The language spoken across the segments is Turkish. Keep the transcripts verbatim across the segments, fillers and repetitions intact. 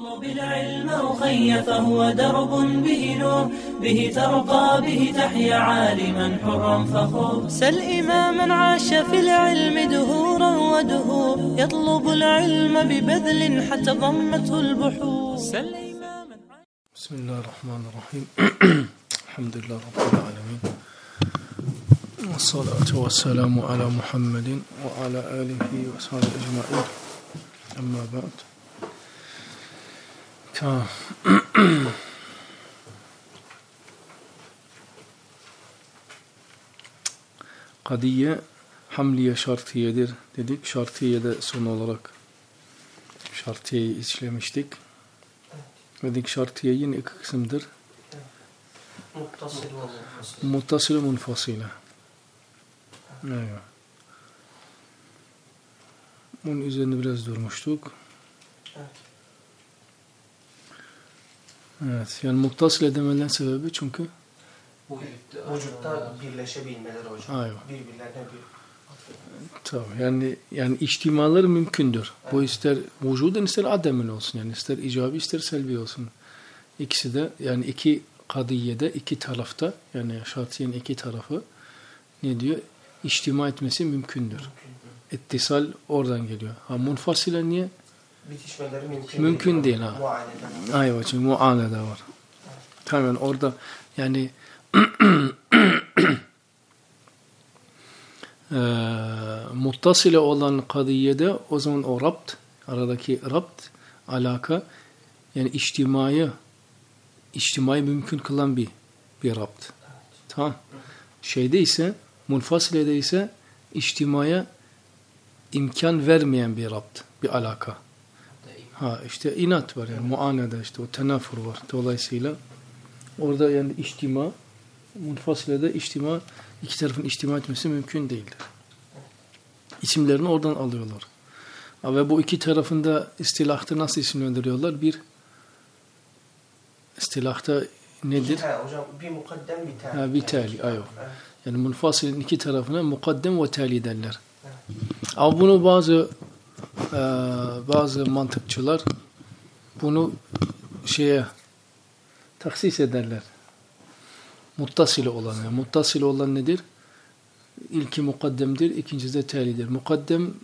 اطلب العلم أخي فهو درب به نور به ترقى به تحيا عالما حرا فخور سل إماما عاش في العلم دهورا ودهور يطلب العلم ببذل حتى ضمته البحور سل إماما. بسم الله الرحمن الرحيم. الحمد لله رب العالمين والصلاة والسلام على محمد وعلى آله وصحبه أجمعين. أما بعد. Tamam. Kadiye hamliye şartiyedir dedik. Şartiyede son olarak şartiyeyi işlemiştik. Dedik şartiye yine iki kısımdır. Muttasile munfasile. Evet. Bunun üzerine biraz durmuştuk. Evet, yani muttasile demelerinin sebebi çünkü vücutta birleşebilmeleri hocam. Aynen. Birbirlerine bir tabii yani yani içtimaları mümkündür. Evet. Bu ister vücudun ister ademin olsun, yani ister icabi ister selbi olsun. İkisi de yani iki kadiyede iki tarafta, yani şartiyenin iki tarafı ne diyor? İçtima etmesi mümkündür. Mümkün. İttisal oradan geliyor. Ha munfasile niye? Bitişmeleri mümkün, mümkün değil. değil Ha. Aynen, çünkü muanede var. Evet. Tamam, orada yani e, muttasile olan kadiyede o zaman o rabt, aradaki rabt, alaka, yani içtimayı içtimayı mümkün kılan bir bir rabt. Evet. Tamam. Şeyde ise, munfasilede ise içtimaya imkan vermeyen bir rabt, bir alaka. Ha işte inat var, yani muanede, işte o tenafur var. Dolayısıyla orada yani içtima, munfasilede içtima, iki tarafın içtima etmesi mümkün değildir. İsimlerini oradan alıyorlar. Ve bu iki tarafında istilahta nasıl isimlendiriyorlar? Bir istilahta nedir? Ha, hocam bir mukaddem bir tali. Ha, bir tali, ayol. Yani munfasilin iki tarafına mukaddem ve tali derler. Evet. Ama bunu bazı Ee, bazı mantıkçılar bunu şeye taksis ederler. Muttasile olan. Yani muttasile olan nedir? İlki mukaddemdir, ikincisi de talidir. Mukaddem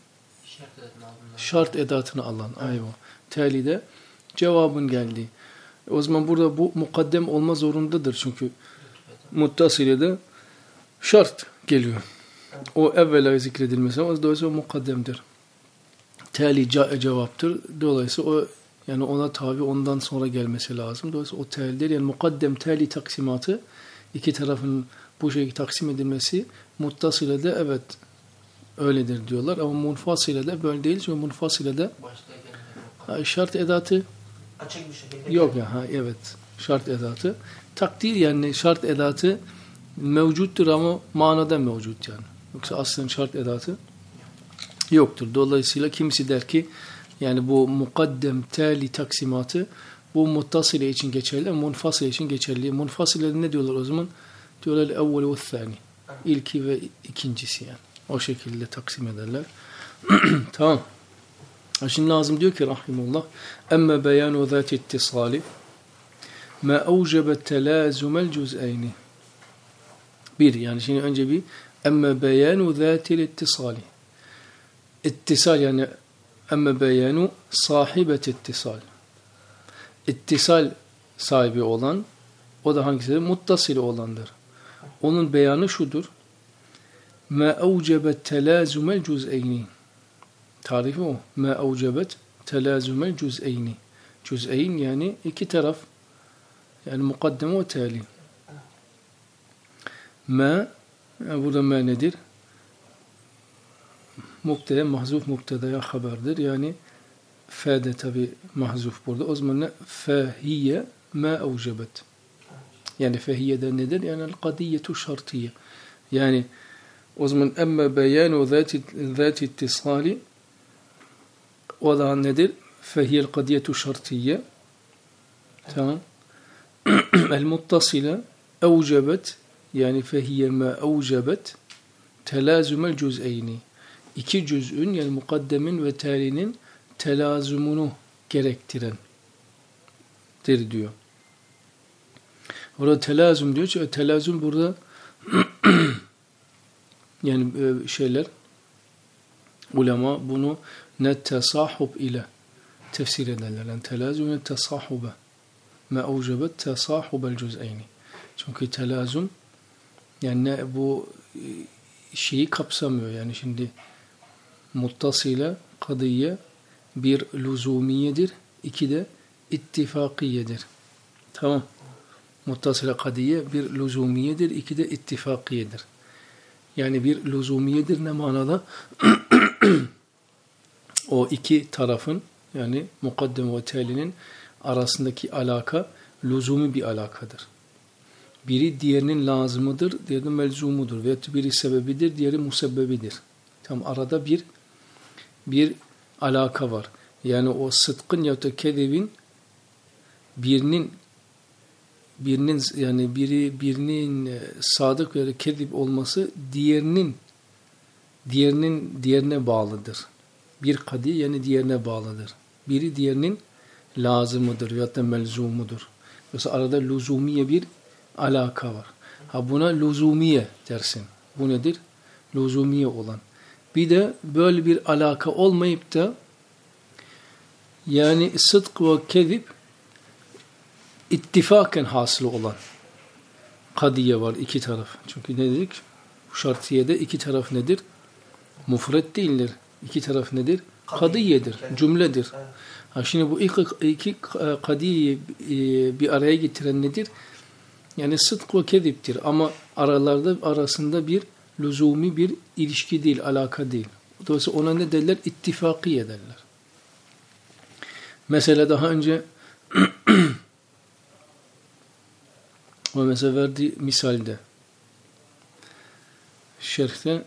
şart edatını alan. Ayva. Talide cevabın geldi. O zaman burada bu mukaddem olma zorundadır. Çünkü muttasilede şart geliyor. O evvela zikredilmesi, o dolayısıyla mukaddemdir. Tali cevaptır. Dolayısıyla o, yani ona tabi ondan sonra gelmesi lazım. Dolayısıyla o talidir. Yani mukaddem tali taksimatı, iki tarafın bu şekilde taksim edilmesi muttasile de evet öyledir diyorlar. Ama munfasile de böyle değil. Çünkü munfasile de şart edatı açık bir şekilde yok ya. Ha, evet. Şart edatı. Takdir, yani şart edatı mevcuttur ama manada mevcut yani. Yoksa aslında şart edatı yoktur. Dolayısıyla kimisi der ki yani bu mukaddem tali taksimatı bu muttasile için geçerli, munfasile için geçerli. Munfasile ne diyorlar o zaman? Diyorlar evveli ve thani. İlki ve ikincisi yani. O şekilde taksim ederler. Tamam. Şimdi Nazım diyor ki rahimullah, emme beyanu zati ittisali ma evcebe telazumel cüz'eyni. Bir, yani şimdi önce bir emme beyanu zati ittisali. İttisal yani emme beyanu sahibet ittisal. İttisal sahibi olan, o da hangisidir? Muttasili olandır. Onun beyanı şudur. Ma evcebet telazumel cüz'eyni. Tarifi o. Ma evcebet telazumel cüz'eyni. Cüz'eyn yani iki taraf. Yani mukaddeme ve tali. Ma, yani burada ma nedir? Mubteda, mahzuf mubtedaya haberdir. Yani f'de tabi mahzuf burada. O zaman ne? Fehiyye ma evcebet. Yani fehiyye'de nedir? Yani el-kadiyyetu şartiyye. Yani o zaman emme beyanu zati ittisali, o da nedir? Fehiyye el-kadiyyetu şartiyye. Tamam. El-muttasile evcebet, yani fehiyye ma evcebet telazumel cüz'eyni. İki cüz'ün, yani mukaddemin ve talinin telazumunu gerektiren sebeptir diyor. Orada telazüm diyor. Çünkü telazüm burada yani şeyler ulema bunu ne tesahhub ile tefsir ederler. Yani telazüm ne tesahhube ma evcebet tesahhubel cüz'eyni. Çünkü telazüm yani ne, bu şeyi kapsamıyor. Yani şimdi muttasile kadiye bir lüzumiyedir. İki de ittifakiyedir. Tamam. Muttasile kadiye bir lüzumiyedir. İki de ittifakiyedir. Yani bir lüzumiyedir ne manada? O iki tarafın yani mukaddem ve telinin arasındaki alaka lüzumi bir alakadır. Biri diğerinin lazımıdır, diğeri de melzumudur. Veya biri sebebidir, diğeri musebbebidir. Tam arada bir bir alaka var. Yani o sıdkın ya da kezibin birinin birinin yani biri birinin sadık veya kezib olması diğerinin diğerinin diğerine bağlıdır. Bir kadi yani diğerine bağlıdır. Biri diğerinin lazımıdır ya da melzumudur. Mesela arada lüzumiye bir alaka var. Ha buna lüzumiye dersin. Bu nedir? Lüzumiye olan. Bir de böyle bir alaka olmayıp da yani sıdk ve kezib ittifaken hasıl olan kadiye var iki taraf. Çünkü ne dedik? Bu şartiyede iki taraf nedir? Mufret değildir. İki taraf nedir? Kadiyedir. Cümledir. Ha şimdi bu iki, iki kadiyeyi bir araya getiren nedir? Yani sıdk ve keziptir. Ama aralarda arasında bir lüzumi bir ilişki değil, alaka değil. Dolayısıyla ona ne derler? İttifakiye derler. Mesela daha önce o mesela verdiği misalde şerhte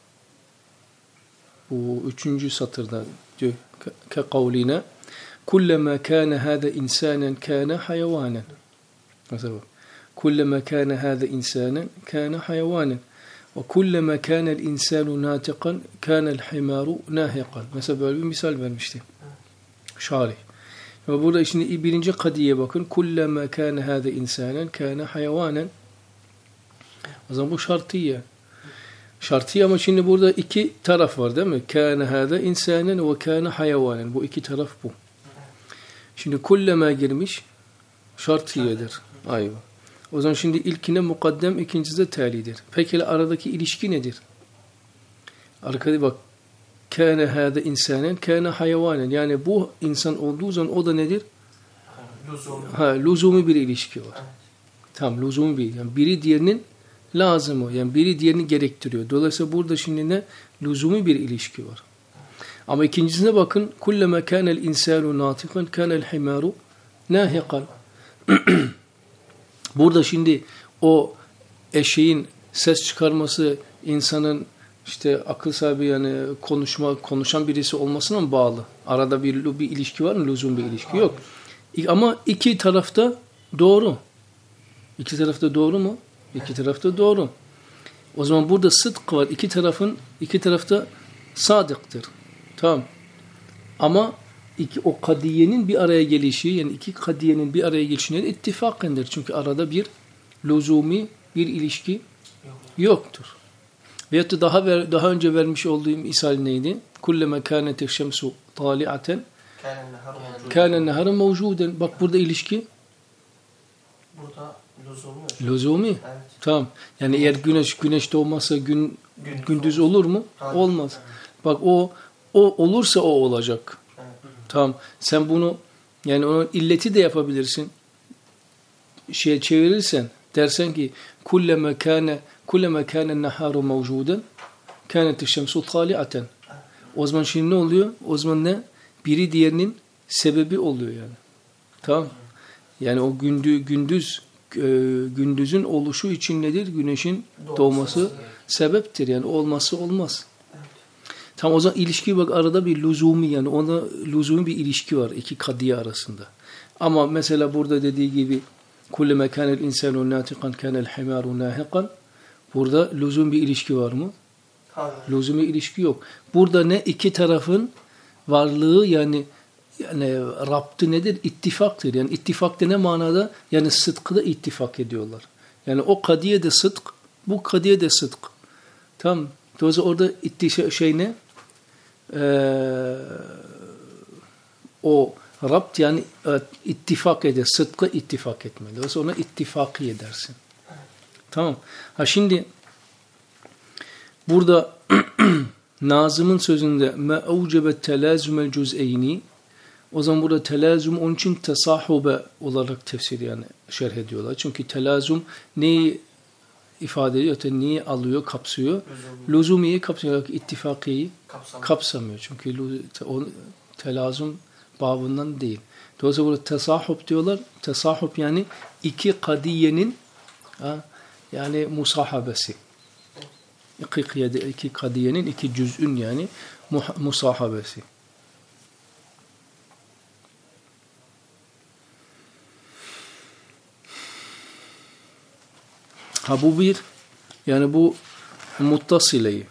bu üçüncü satırda diyor ke kavline kullama kana hada insanan kana hayvanan. Mesela kullama kana hada insanan kana hayvanan ve kullama kana el-insanu natiqan kana el-himaru nahiqan. Mesela böyle bir misal vermişti. Şarih. Ve burada şimdi birinci kadiye bakın. Kullama kana hada insanan kana hayvanan. O zaman bu şartiye. Şartiye ama şimdi burada iki taraf var değil mi? Kana hada insanan ve kana hayvanan. Bu iki taraf bu. Şimdi kullama girmiş şartiyedir. Ayva. O zaman şimdi ilkine mukaddem, ikincisi de talidir. Peki aradaki ilişki nedir? Arkada bak. Kâne hâde insanen, kâne hayvanen. Yani bu insan olduğu zaman o da nedir? Lüzumi. Ha, lüzumi bir ilişki var. Tamam, lüzumi bir. Yani biri diğerinin lazımı. Yani biri diğerini gerektiriyor. Dolayısıyla burada şimdi ne? Lüzumi bir ilişki var. Ama ikincisine bakın. Kullama kânel insânu nâtikan, kânel himâru nâhikan. Burada şimdi o eşeğin ses çıkarması insanın işte akıl sahibi yani konuşma konuşan birisi olmasına mı bağlı? Arada bir bir ilişki var mı? Lüzum bir ilişki yok. Ama iki tarafta doğru. İki tarafta doğru mu? İki tarafta doğru. O zaman burada sıdk var. İki tarafın iki tarafta sadıktır. Tamam. Ama iki, o kadiyenin bir araya gelişi yani iki kadiyenin bir araya gelişine ittifakendir. Çünkü arada bir lüzumi bir ilişki yoktur. Veyahut da daha ver, daha önce vermiş olduğum misal neydi? Kullama kânet eşşemsu tâli'aten kâne neharı mevcuden. Bak burada ilişki. Burada lüzumi. Lüzumi. Evet. Tamam. Yani eğer güneş güneş doğmazsa gün gündüz, gündüz olur mu? Hayır. Olmaz. Evet. Bak o o olursa o olacak. Evet. Tamam. Sen bunu yani onun illeti de yapabilirsin. Şey çevirirsen dersen ki kullama kâne kullama kâne neharu mevcuden kânet eşşemsu tâli'aten. O zaman şimdi ne oluyor? O zaman ne? Biri diğerinin sebebi oluyor yani. Tamam. Yani o gündüz gündüz e, gündüzün oluşu için nedir? Güneşin doğması, doğması sebeptir. Yani olması olmaz. Evet. Tam o zaman ilişki bak arada bir lüzumi yani ona lüzumi bir ilişki var iki kadiye arasında. Ama mesela burada dediği gibi kullama kânel insanu nâtikan kânel himâru nâhikan. Burada lüzum bir ilişki var mı? Hayır. Lüzum bir ilişki yok. Burada ne iki tarafın varlığı yani yani raptı nedir? İttifaktır. Yani ittifak da ne manada? Yani sıdkı da ittifak ediyorlar. Yani o kadiye de sıdk, bu kadiye de sıdk. Tamam. Dolayısıyla orada itti şey ne? Ee, o rabt yani ittifak eder. Sıdkı ittifak etme. Dolayısıyla ona ittifakı edersin. Tamam. Ha şimdi burada Nazım'ın sözünde مَا اَوْجَبَ التَّلَازُمَ الْجُزْءَيْنِ o zaman burada telazum onun için tesahube olarak tefsir yani şerh ediyorlar. Çünkü telazum neyi ifade ediyor? Yani neyi alıyor, kapsıyor? Lüzumiyi kapsıyor. İttifakiyi Kapsamıyor. kapsamıyor. Çünkü o telazum babından değil. Dolayısıyla burada tesahub diyorlar. Tesahub yani iki kadiyenin ha, yani musahabesi. İki, iki kadiyenin iki cüz'ün yani musahabesi. Ha bu bir yani bu muttasileyi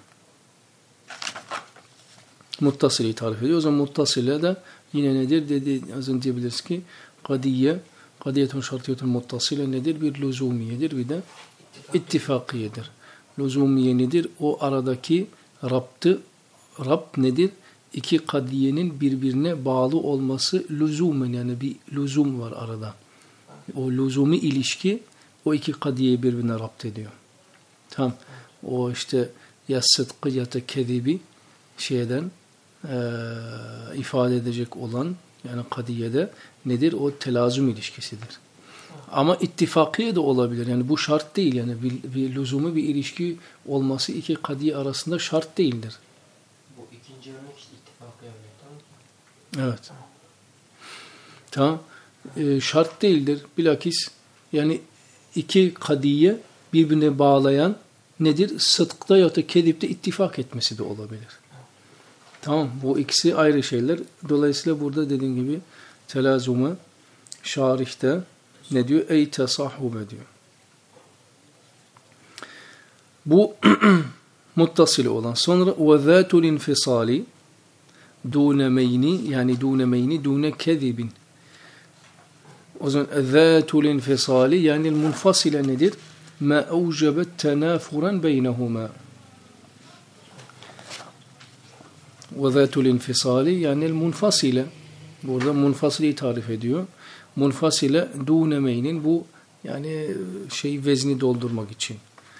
muttasileyi tarif ediyor. O zaman muttasile de yine nedir? Dedi, az önce diyebiliriz ki kadiye, kadiyetun şartiyetun muttasile nedir? Bir lüzumiyedir, bir de ittifakiyedir. Lüzumiye nedir? O aradaki raptı, rabt nedir? İki kadiyenin birbirine bağlı olması lüzumen yani bir lüzum var arada. O lüzumi ilişki o iki kadiyeyi birbirine rapt ediyor. Tamam. O işte ya sıdkı ya da kezibi şeyden e, ifade edecek olan yani kadiyede nedir? O telazum ilişkisidir. Ama ittifakiye de olabilir. Yani bu şart değil. Yani bir, bir lüzumu bir ilişki olması iki kadiye arasında şart değildir. Bu ikinci örnek işte ittifakiye örnek, tamam mı? Evet. Tamam. E, şart değildir. Bilakis yani iki kadiye birbirine bağlayan nedir? Sıdkta ya da kedipte ittifak etmesi de olabilir. Tamam. Bu ikisi ayrı şeyler. Dolayısıyla burada dediğim gibi telazumu şarihte ne diyor? Ey tesahhube diyor. Bu muttasili olan. Sonra ve zâtul infisali dûne meyni yani dûne meyni dûne kezibin. O zaman zâtul infisali yani munfasile nedir? Ma evcebet tenâfuran beynehuma. Ve zâtul infisali yani munfasile. Burada munfasili tarif ediyor. Munfasile dûne meynin bu yani şey vezni doldurmak için.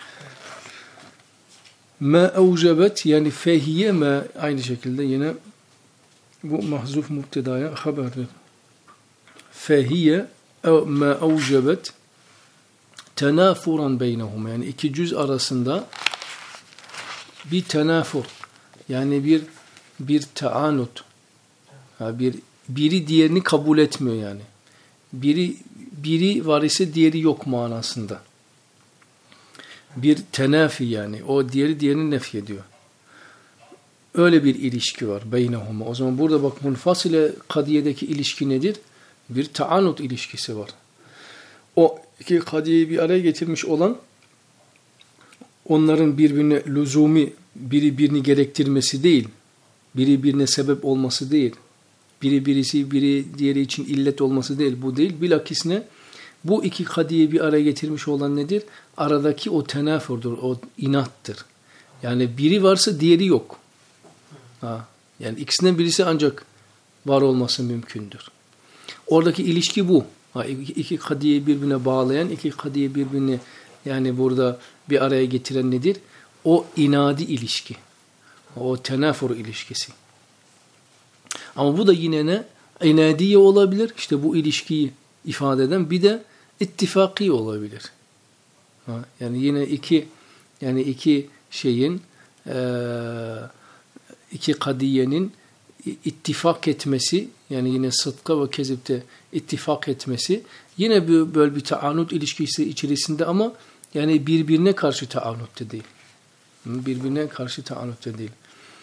Ma evcebet yani fehiye ma aynı şekilde yine bu mahzuf mubtedaya haberdir. Fehiye ma evcebet tenafuran beynehum yani iki cüz arasında bir tenafur yani bir bir taanut ha bir biri diğerini kabul etmiyor yani. Biri biri var ise diğeri yok manasında. Bir tenafi yani o diğeri diğerini nef ediyor. Öyle bir ilişki var beynehuma. O zaman burada bak munfasile kadiyedeki ilişki nedir? Bir taanut ilişkisi var. O iki kadiyeyi bir araya getirmiş olan onların birbirine lüzumi biri birini gerektirmesi değil. Biri birine sebep olması değil. Biri birisi biri diğeri için illet olması değil. Bu değil. Bilakis ne? Bu iki kadiyeyi bir araya getirmiş olan nedir? Aradaki o tenafurdur. O inattır. Yani biri varsa diğeri yok. Ha. Yani ikisinden birisi ancak var olması mümkündür. Oradaki ilişki bu. Ha, iki kadiyeyi birbirine bağlayan, iki kadiyeyi birbirine yani burada bir araya getiren nedir? O inadi ilişki. O tenafur ilişkisi. Ama bu da yine ne? İnadiye olabilir. İşte bu ilişkiyi ifade eden bir de ittifaki olabilir. Ha, yani yine iki yani iki şeyin e, iki kadiyenin ittifak etmesi yani yine sıdka ve kezipte ittifak etmesi yine böyle bir taanut ilişkisi içerisinde ama yani birbirine karşı taanutta değil. Birbirine karşı taanutta değil.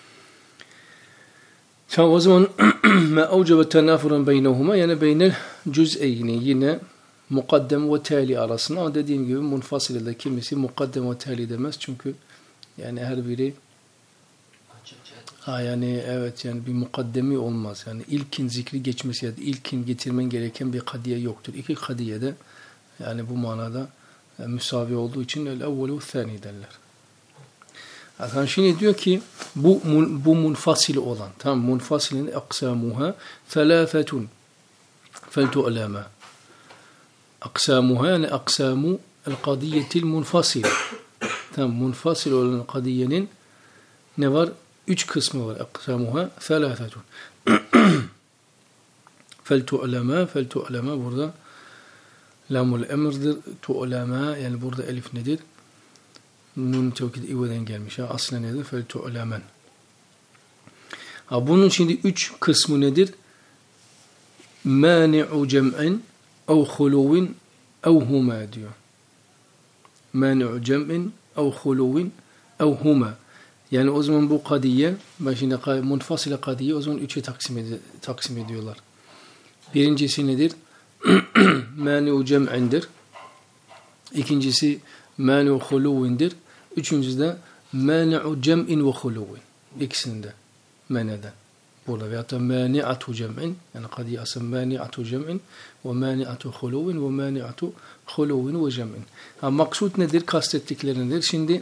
Tamam o zaman ma evcebe tenafuran beynehuma yani beynel cüz'eyni yine mukaddem ve tali arasında ama dediğim gibi munfasilede kimisi mukaddem ve tali demez çünkü yani her biri Ha yani evet yani bir mukaddemi olmaz. Yani ilkin zikri geçmesi ya da ilkin getirmen gereken bir kadiye yoktur. İki kadiye de yani bu manada yani müsavi olduğu için el evvelu thani derler. Yani şimdi diyor ki bu bu munfasil olan tam munfasilin aksamuha thalathatun feltu'lama. Aksamuha yani aksamu el kadiyetil munfasil. Tam munfasil olan kadiyenin ne var? Üç kısmı var. Aksamuha thalathatun. Feltu'lama, feltu'lama burada lamul emrdir. Tu'lama yani burada elif nedir? Nun tevkid iveden gelmiş. Ha. Aslen nedir? Feltu'lamen. Ha bunun şimdi üç kısmı nedir? Mani'u cem'in ev huluvin ev huma diyor. Mani'u cem'in ev huluvin ev huma. Yani o zaman bu kadiye, ben şimdi munfasile kadiye o zaman üçe taksim, ed taksim ediyorlar. Birincisi nedir? Mani'u cem'indir. İkincisi mani'u huluvindir. Üçüncüsü de mani'u cem'in ve huluvin. İkisinde meneden. Burada veyahut da mani'atu cem'in yani kadiye asıl mani'atu cem'in ve mani'atu huluvin ve mani'atu huluvin ve cem'in. Ha, maksut nedir? Kastettikleri nedir? Şimdi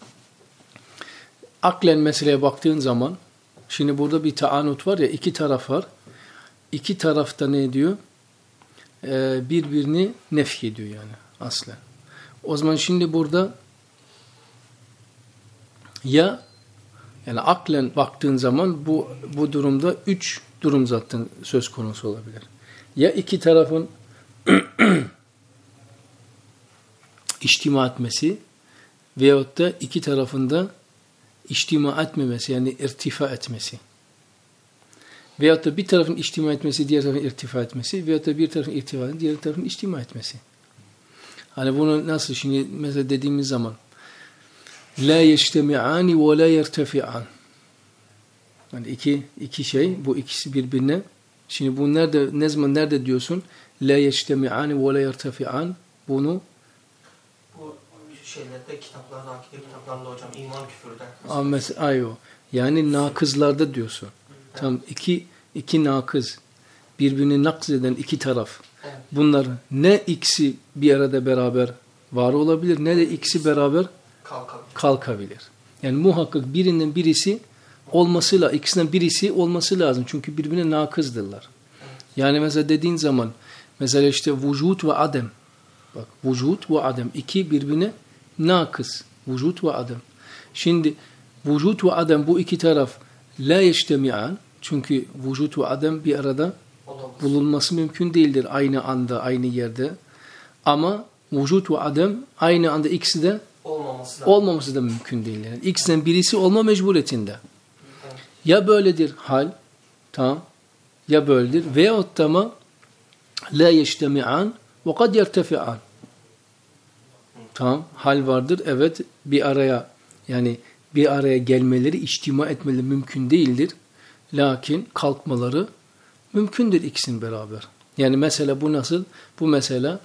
aklen meseleye baktığın zaman şimdi burada bir taanut var ya iki taraf var. İki tarafta ne diyor? Ee, birbirini nefy ediyor yani aslen. O zaman şimdi burada ya yani aklen baktığın zaman bu bu durumda üç durum zaten söz konusu olabilir. Ya iki tarafın içtima etmesi veyahut da iki tarafında içtima etmemesi yani irtifa etmesi. Veyahut da bir tarafın içtima etmesi, diğer tarafın irtifa etmesi veyahut da bir tarafın irtifa etmesi, diğer tarafın içtima etmesi. Hani bunu nasıl şimdi mesela dediğimiz zaman la yeştemi'ani ve la yertefi'an. Yani iki iki şey, bu ikisi birbirine. Şimdi bu nerede ne zaman nerede diyorsun? La yeştemi'ani ve la yertefi'an. Bunu bu şeylerde kitaplarda, akide kitaplarında hocam iman küfürde. Ahmet ayo. Yani nakızlarda diyorsun. Evet. Tam iki iki nakız birbirini nakz eden iki taraf. Evet. Bunlar ne ikisi bir arada beraber var olabilir ne de ikisi beraber kalkabilir. kalkabilir. Yani muhakkak birinden birisi olması lazım. İkisinden birisi olması lazım. Çünkü birbirine nakızdırlar. Evet. Yani mesela dediğin zaman mesela işte vücut ve adem. Bak vücut ve adem. İki birbirine nakız. Vücut ve adem. Şimdi vücut ve adem bu iki taraf la yeştemi'an. Çünkü vücut ve adem bir arada olamaz. Bulunması mümkün değildir. Aynı anda, aynı yerde. Ama vücut ve adem aynı anda ikisi de olmaması da, olmaması da mümkün değil. Yani ikisinden birisi olma mecburiyetinde. Evet. Ya böyledir hal, tamam, ya böyledir veyahut da ama la yeştemi'an ve kad yertefi'an. Tamam, hal vardır. Evet, bir araya yani bir araya gelmeleri, içtima etmeleri mümkün değildir. Lakin kalkmaları mümkündür ikisinin beraber. Yani mesela bu nasıl? Bu mesela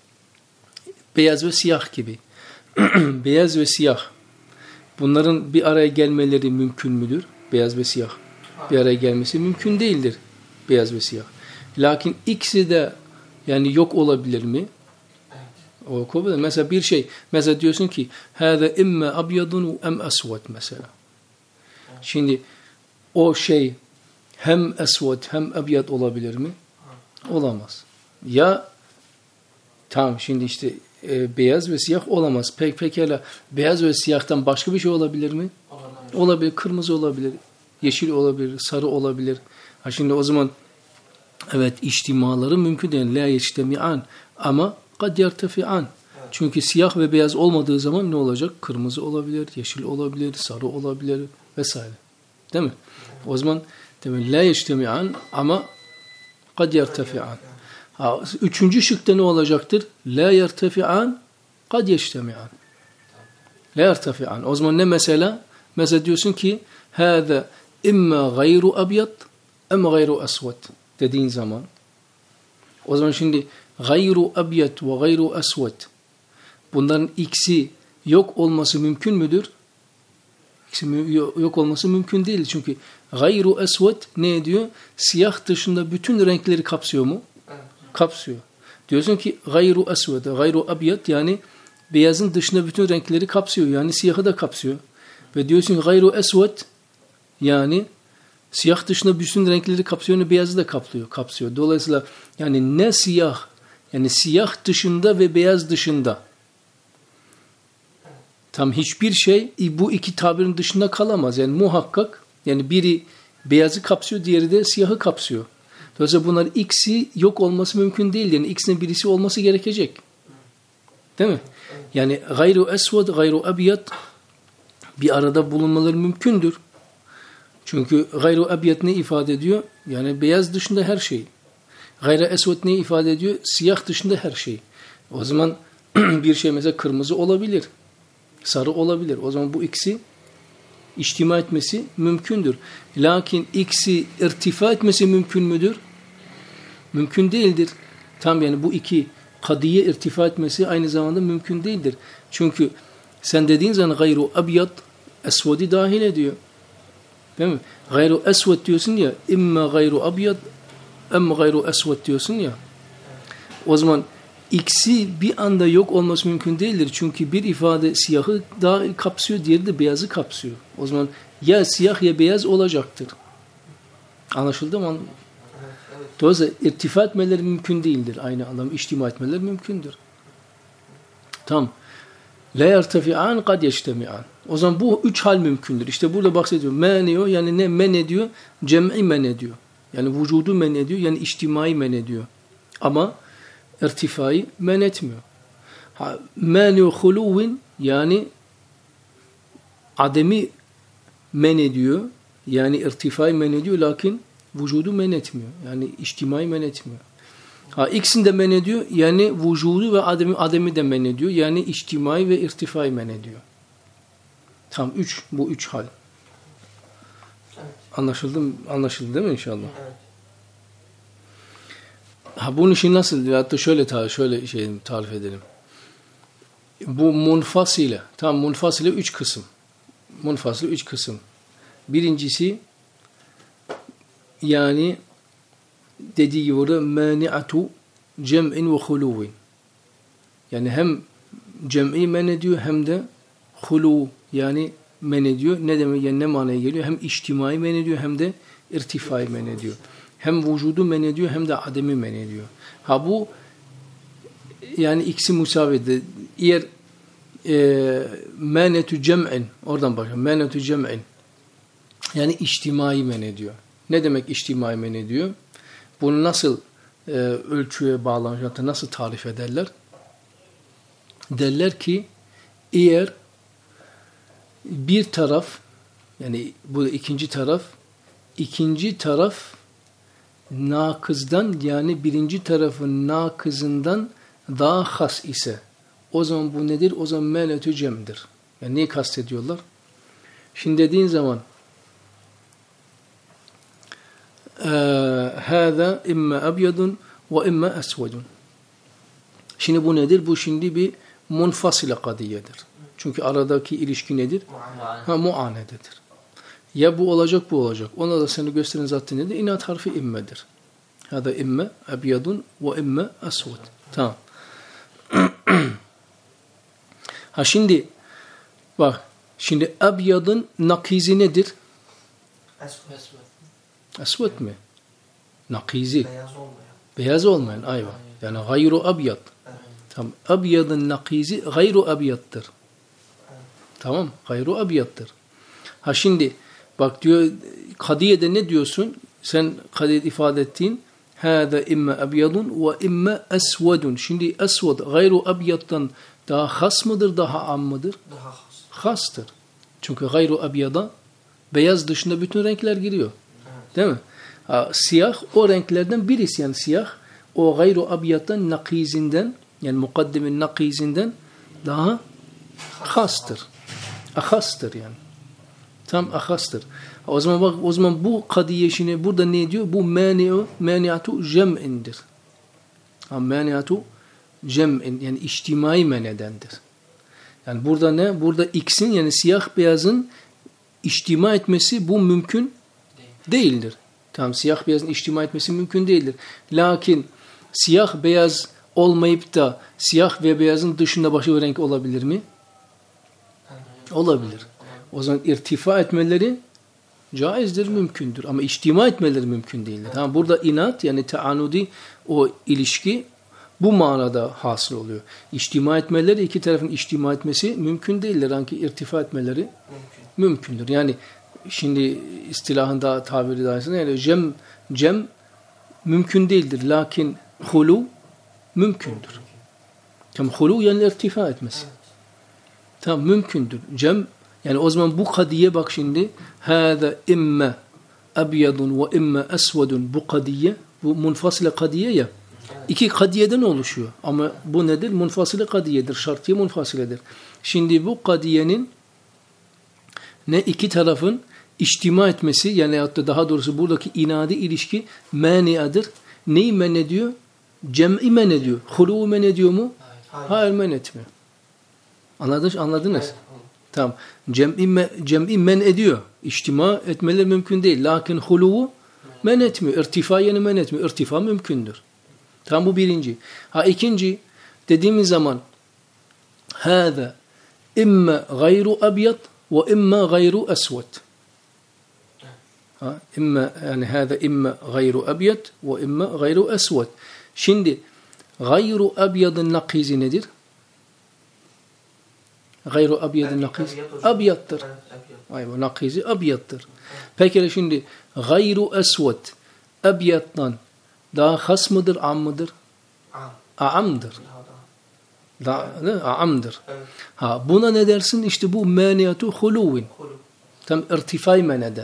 beyaz ve siyah gibi. Beyaz ve siyah. Bunların bir araya gelmeleri mümkün müdür? Beyaz ve siyah. Bir araya gelmesi mümkün değildir. Beyaz ve siyah. Lakin ikisi de yani yok olabilir mi? O konuda mesela bir şey, mesela diyorsun ki hâzâ imme abyadun em esved mesela. Şimdi o şey hem esved hem abyad olabilir mi? Olamaz. Ya tamam şimdi işte e, beyaz ve siyah olamaz. Pek pekala beyaz ve siyahtan başka bir şey olabilir mi? Olabilir. Olabilir. Kırmızı olabilir. Yeşil olabilir. Sarı olabilir. Ha şimdi o zaman evet içtimaları mümkün değil. La yeştemi'an ama kad yertefi'an. Çünkü siyah ve beyaz olmadığı zaman ne olacak? Kırmızı olabilir, yeşil olabilir, sarı olabilir vesaire. Değil mi? O zaman demek la yeştemi'an ama kad yertefi'an. Ha, üçüncü şıkta ne olacaktır? La yertefi'an kad yeştemi'an. La yertefi'an. O zaman ne mesela? Mesela diyorsun ki hâzâ imma gayru abyad em gayru aswad dediğin zaman o zaman şimdi gayru abyad ve gayru aswad bunların ikisi yok olması mümkün müdür? İkisi yok olması mümkün değil. Çünkü gayru esved ne ediyor? Siyah dışında bütün renkleri kapsıyor mu? Evet. Kapsıyor. Diyorsun ki gayru esved, gayru abyad yani beyazın dışında bütün renkleri kapsıyor. Yani siyahı da kapsıyor. Ve diyorsun ki gayru esved yani siyah dışında bütün renkleri kapsıyor, ne beyazı da kaplıyor, kapsıyor. Dolayısıyla yani ne siyah, yani siyah dışında ve beyaz dışında tam hiçbir şey bu iki tabirin dışında kalamaz. Yani muhakkak yani biri beyazı kapsıyor, diğeri de siyahı kapsıyor. Dolayısıyla bunlar ikisi yok olması mümkün değil. Yani ikisinin birisi olması gerekecek. Değil mi? Yani gayru esved, gayru abyad bir arada bulunmaları mümkündür. Çünkü gayru abyad ne ifade ediyor? Yani beyaz dışında her şey. Gayru esved ne ifade ediyor? Siyah dışında her şey. O zaman bir şey mesela kırmızı olabilir. Sarı olabilir. O zaman bu ikisi içtima etmesi mümkündür. Lakin ikisi irtifa etmesi mümkün müdür? Mümkün değildir. Tam yani bu iki kadiye irtifa etmesi aynı zamanda mümkün değildir. Çünkü sen dediğin zaman gayru abyad esvedi dahil ediyor. Değil mi? Gayru esved diyorsun ya, imma gayru abyad emma gayru esved diyorsun ya. O zaman ikisi bir anda yok olması mümkün değildir. Çünkü bir ifade siyahı daha kapsıyor, diğeri de beyazı kapsıyor. O zaman ya siyah ya beyaz olacaktır. Anlaşıldı mı? Dolayısıyla irtifa etmeleri mümkün değildir. Aynı anlamda içtima etmeleri mümkündür. Tamam. La yertefi'an kad yeştemi'an. O zaman bu üç hal mümkündür. İşte burada bahsediyor. Meniyor yani ne men ediyor? Cem'i men ediyor. Yani vücudu men ediyor. Yani içtimai men ediyor. Ama irtifayı men etmiyor. Meniyor huluvin yani ademi men ediyor. Yani irtifayı men ediyor. Lakin vücudu men etmiyor. Yani içtimai men etmiyor. Ha, ikisini de men ediyor. Yani vücudu ve ademi, ademi de men ediyor. Yani içtimai ve irtifai men ediyor. Tam üç, bu üç hal. Evet. Anlaşıldı mı? Anlaşıldı değil mi inşallah? Evet. Ha, bunun işi nasıl? Hatta şöyle tarif, şöyle şey tarif edelim. Bu munfasile. Tam munfasile üç kısım. Munfasile üç kısım. Birincisi yani dediği gibi orada mani'atu cem'in ve huluvin. Yani hem cem'i men ediyor hem de huluv yani men ediyor. Ne demek yani ne manaya geliyor? Hem içtimai men ediyor hem de irtifai men ediyor. Hem vücudu men ediyor hem de ademi men ediyor. Ha bu yani ikisi musavidir. Eğer e, menetu cem'in oradan bakın menetu cem'in yani içtimai men ediyor. Ne demek içtimai men ediyor? Bunu nasıl e, ölçüye bağlanacak, nasıl tarif ederler? Derler ki eğer bir taraf yani bu ikinci taraf ikinci taraf nakızdan yani birinci tarafın nakızından daha has ise o zaman bu nedir? O zaman meletü cem'dir. Yani neyi kastediyorlar? Şimdi dediğin zaman hâzâ imme abyadun ve imme esvedun. Şimdi bu nedir? Bu şimdi bir munfasile kadiyedir. Çünkü aradaki ilişki nedir? Muane. Ha, muanededir. Ya bu olacak bu olacak. Ona da seni gösteren zaten nedir? İnat harfi immedir. Hâzâ imme abyadun ve imme esved. Tamam. Ha şimdi bak şimdi abyadın nakizi nedir? Esved. Esved mi? Nakizi. Beyaz olmayan. Beyaz olmayan ayva. Yani gayru abyad. Evet. Tamam. Abyadın nakizi gayru abyattır. Evet. Tamam. Gayru abyattır. Ha şimdi bak diyor kadiyede ne diyorsun? Sen kadiyede ifade ettiğin hâzâ imme abyadun ve imme esvedun. Şimdi esved gayru abyattan daha has mıdır, daha am mıdır? Daha has. Hastır. Çünkü gayru abyada beyaz dışında bütün renkler giriyor. Evet. Değil mi? Ha, siyah o renklerden birisi yani siyah o gayru abyattan nakizinden yani mukaddemin nakizinden daha hastır. Ahastır yani. Tam ahastır. O zaman bak o zaman bu kadiye şimdi burada ne diyor? Bu mani'u mani'atu cem'indir. Ha mani'atu cem'in yani içtimai menedendir. Yani burada ne? Burada iksin yani siyah beyazın içtima etmesi bu mümkün değildir. Tamam, siyah beyazın içtima etmesi mümkün değildir. Lakin siyah beyaz olmayıp da siyah ve beyazın dışında başka bir renk olabilir mi? Olabilir. O zaman irtifa etmeleri caizdir, mümkündür. Ama içtima etmeleri mümkün değildir. Tamam, burada inat yani teanudi o ilişki bu manada hasıl oluyor. İçtima etmeleri, iki tarafın içtima etmesi mümkün değildir. Sanki irtifa etmeleri mümkün. mümkündür. Yani şimdi istilahında tabiri dahilinde yani cem, cem mümkün değildir. Lakin hulu mümkündür. Tamam, hulu yani irtifa etmesi. Evet. Tamam, mümkündür. Cem yani o zaman bu kadiye bak şimdi hâzâ imme abyadun ve imme esvedun bu kadiye bu munfasile kadiye ya. İki kadiyeden oluşuyor. Ama bu nedir? Munfasile kadiyedir. Şartiye munfasiledir. Şimdi bu kadiyenin ne iki tarafın içtima etmesi yani hatta daha doğrusu buradaki inadi ilişki maniadır. Neyi men ediyor? Cem'i men ediyor. Hulu'u men ediyor mu? Hayır, Hayır men etmiyor. Anladınız? Anladınız? Evet. Tamam. Cem'i men, cem'i men ediyor. İçtima etmeleri mümkün değil. Lakin hulu'u men etmiyor. İrtifa yani men etmiyor. İrtifa mümkündür. Tamam, bu birinci. Ha ikinci dediğimiz zaman hâzâ imme gayru abyad ve imme gayru esved. Ha imme yani hâzâ imme gayru abyad ve imme gayru esved. Şimdi gayru abyadın nakizi nedir? Gayru abyadın nakizi abyattır. Ayva nakizi abyattır. Peki şimdi gayru esved abyattan daha has mıdır, am mıdır? A'amdır. A'amdır. Ha buna ne dersin? İşte bu maniyatu huluvin. Tam irtifai meneden.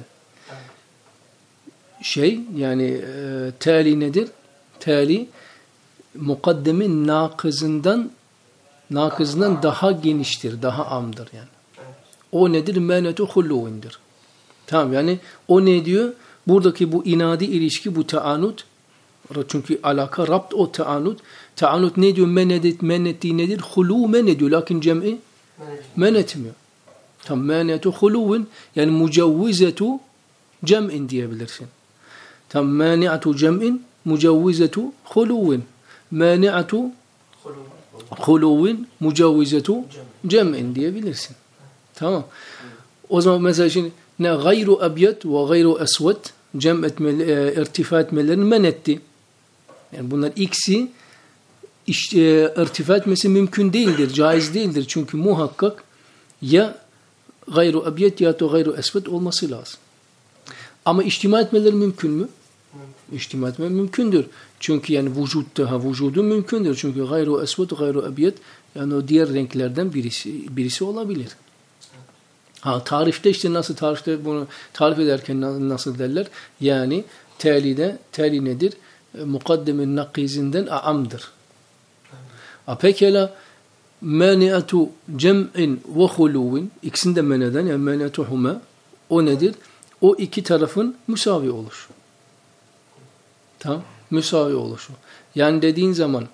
Şey yani e, tali nedir? Tali mukaddemin nakızından nakızından daha geniştir, daha amdır yani. O nedir? Maniyatu huluvindir. Tamam yani o ne diyor? Buradaki bu inadi ilişki, bu taanut çünkü alaka, rabt o taanut. Taanut ne diyor? Men, edet, men ettiği nedir? Hulu men ediyor. Lakin cem'i men etmiyor. Tam maniyetu huluvin yani mucevvizetu cem'in diyebilirsin. Tam mani'atu cem'in mucevvizetu huluvin. Mani'atu huluvin mucevvizetu cem'in diyebilirsin. Tamam. O zaman mesela şimdi ne gayru abyad ve gayru esved cem etmeleri, irtifa etmelerini men etti. Yani bunlar ikisi işte, irtifa etmesi mümkün değildir, caiz değildir. Çünkü muhakkak ya gayru abyad ya da gayru esved olması lazım. Ama içtima etmeleri mümkün mü? İçtima etmeleri mümkündür. Çünkü yani vücutta ha vücudu mümkündür. Çünkü gayru esved, gayru abyad yani o diğer renklerden birisi birisi olabilir. Ha tarifte işte nasıl tarifte bunu tarif ederken nasıl derler? Yani telide teli nedir? Mukaddemin nakizinden a'amdır. A pekala mani'atu cem'in ve huluvin ikisini de men eden yani mani'atuhuma o nedir? O iki tarafın müsavi oluşu. Tamam? Müsavi oluşu. Yani dediğin zaman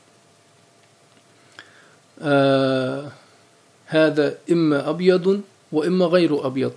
hâzâ imme abyadun ve imme gayru abyad.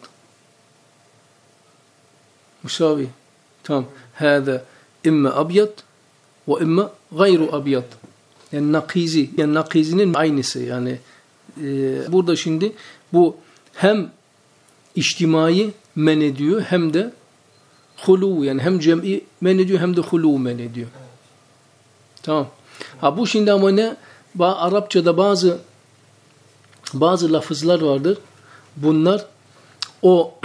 Müsavi. Tamam. Hâzâ imme abyad ve imme gayru abyad. Yani nakizi, yani nakizinin aynısı yani e, burada şimdi bu hem içtimai men ediyor hem de hulu yani hem cem'i men ediyor hem de hulu men ediyor. Tamam. Ha bu şimdi ama ne? Ba Arapçada bazı bazı lafızlar vardır. Bunlar o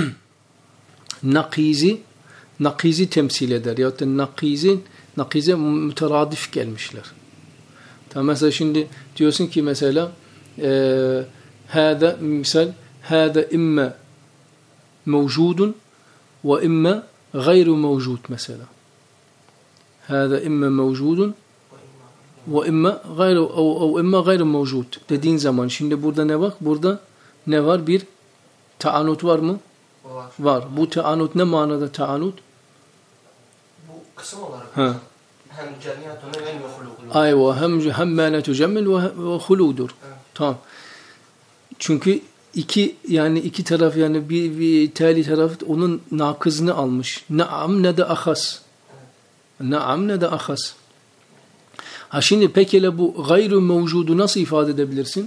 nakizi nakizi temsil eder. Ya da nakizin nakize müteradif gelmişler. Tamam mesela şimdi diyorsun ki mesela e, hâzâ misal hâzâ imme mevcudun ve imme gayru mevcud mesela. Hâzâ imme mevcudun ve imme gayru o imme gayru mevcud dediğin zaman şimdi burada ne var? Burada ne var? Bir taanut var mı? Var. Var. Bu taanut ne manada taanut? Bu kısım olarak. Ha. Hem cemiyatun ve hulû. Ayva hem hem manatu cem'in ve huludur. Tamam. Çünkü iki yani iki taraf yani bir, bir tali taraf onun nakızını almış. Naam ne de ahas. Naam ne de ahas. Ha şimdi pekala bu gayru mevcudu nasıl ifade edebilirsin?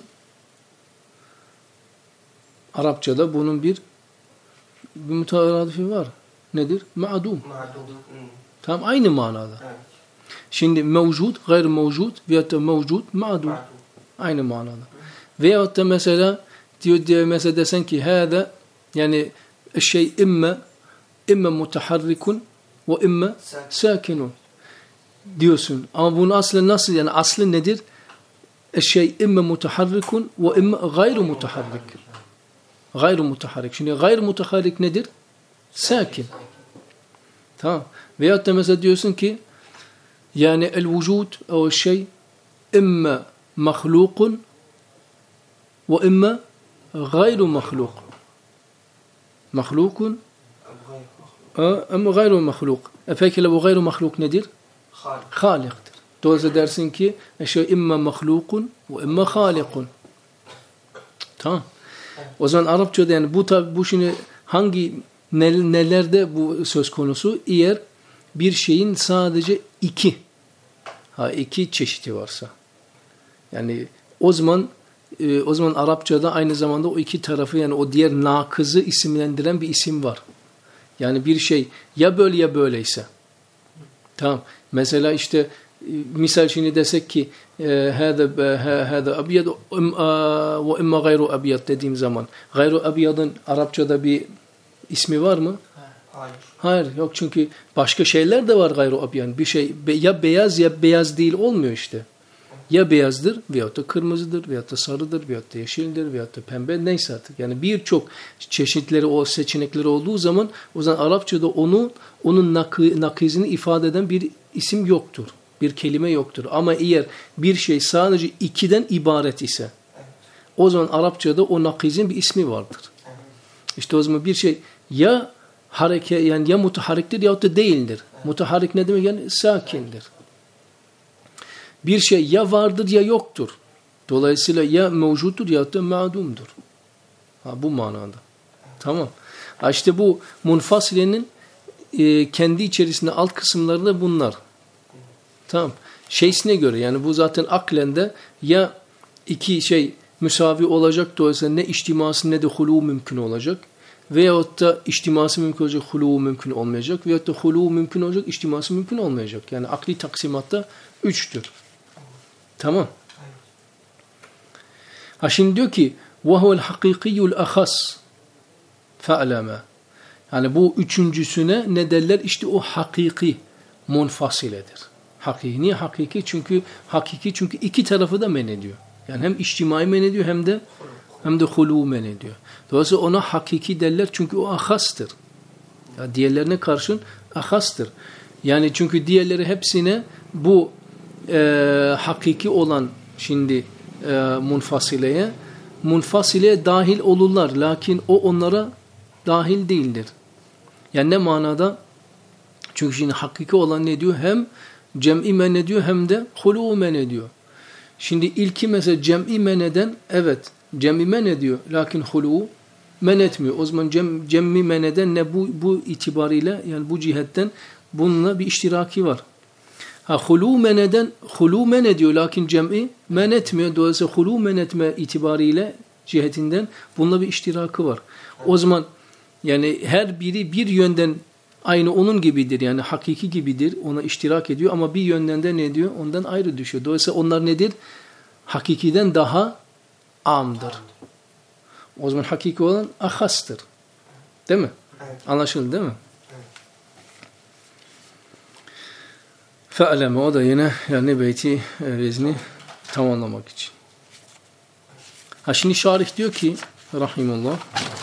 Arapçada bunun bir bir müteradifı var. Nedir? Ma'dum. Tam aynı manada. Evet. Şimdi mevcud, gayr mevcud veyahut da mevcud, ma'dum. Aynı manada. Veyahut da mesela diyor diye mesela desen ki hâzâ yani şey imme imme mutaharrikun ve imme sakinun diyorsun. Ama bunun aslı nasıl yani aslı nedir? Şey imme mutaharrikun ve imme gayr mutaharrik. Gayr mutaharrik. Şimdi gayr mutaharrik nedir? Sakin. Tamam. Veyahut da mesela diyorsun ki yani el vücud o şey imme mahlukun ve imme gayru mahluk. Mahlukun ama gayru mahluk. E peki bu gayru mahluk nedir? Haliktir. Dolayısıyla dersin ki şey imme mahlukun ve imme halikun. Tamam. O zaman Arapçada yani bu tabi bu şimdi hangi nelerde bu söz konusu? Eğer bir şeyin sadece iki ha iki çeşidi varsa. Yani o zaman e, o zaman Arapçada aynı zamanda o iki tarafı yani o diğer nakızı isimlendiren bir isim var. Yani bir şey ya böyle ya böyleyse. Tamam. Mesela işte misal şimdi desek ki hâzâ hâzâ abyad ve imma gayru abyad dediğim zaman gayru abyadın Arapçada bir ismi var mı? Hayır. Hayır yok çünkü başka şeyler de var gayru abyad. Bir şey ya beyaz ya beyaz değil olmuyor işte. Ya beyazdır veyahut da kırmızıdır veyahut da sarıdır veyahut da yeşildir veyahut da pembe neyse artık. Yani birçok çeşitleri o seçenekleri olduğu zaman o zaman Arapçada onu onun nakı, nakizini ifade eden bir isim yoktur. Bir kelime yoktur. Ama eğer bir şey sadece ikiden ibaret ise o zaman Arapçada o nakizin bir ismi vardır. İşte o zaman bir şey ya hareke yani ya mutaharriktir yahut da değildir. Mutaharrik ne demek? Yani sakindir. Bir şey ya vardır ya yoktur. Dolayısıyla ya mevcuttur ya da ma'dumdur. Ha, bu manada. Tamam. Ha, işte bu munfasilenin e, kendi içerisinde alt kısımları da bunlar. Tamam. Şeysine göre yani bu zaten aklende ya iki şey müsavi olacak dolayısıyla ne içtiması ne de hulu mümkün olacak. Veyahut da içtiması mümkün olacak, hulu mümkün olmayacak. Veyahut da hulu mümkün olacak, içtiması mümkün olmayacak. Yani akli taksimatta üçtür. Tamam. Ha şimdi diyor ki وَهُوَ الْحَقِيقِيُّ الْأَخَصِ فَعْلَمَا yani bu üçüncüsüne ne derler? İşte o hakiki munfasiledir. Hakiki. Niye hakiki? Çünkü hakiki çünkü iki tarafı da men ediyor. Yani hem içtimai men ediyor hem de hem de hulu men ediyor. Dolayısıyla ona hakiki derler çünkü o ahastır. Ya diğerlerine karşın ahastır. Yani çünkü diğerleri hepsine bu e, hakiki olan şimdi e, munfasileye munfasileye dahil olurlar. Lakin o onlara dahil değildir. Yani ne manada? Çünkü şimdi hakiki olan ne diyor? Hem cem'i men ediyor hem de hulu men ediyor. Şimdi ilki mesela cem'i men eden evet cem'i men ediyor. Lakin hulu men etmiyor. O zaman cem, cem'i men eden ne bu, bu itibariyle yani bu cihetten bununla bir iştiraki var. Ha hulu men eden hulu men ediyor lakin cem'i men etmiyor. Dolayısıyla hulu men etme itibariyle cihetinden bununla bir iştirakı var. O zaman yani her biri bir yönden aynı onun gibidir. Yani hakiki gibidir. Ona iştirak ediyor ama bir yönden de ne diyor? Ondan ayrı düşüyor. Dolayısıyla onlar nedir? Hakikiden daha amdır. O zaman hakiki olan ahastır. Değil mi? Evet. Anlaşıldı değil mi? Evet. Fe'leme o da yine yani beyti vezni tamamlamak için. Ha şimdi şarih diyor ki rahimullah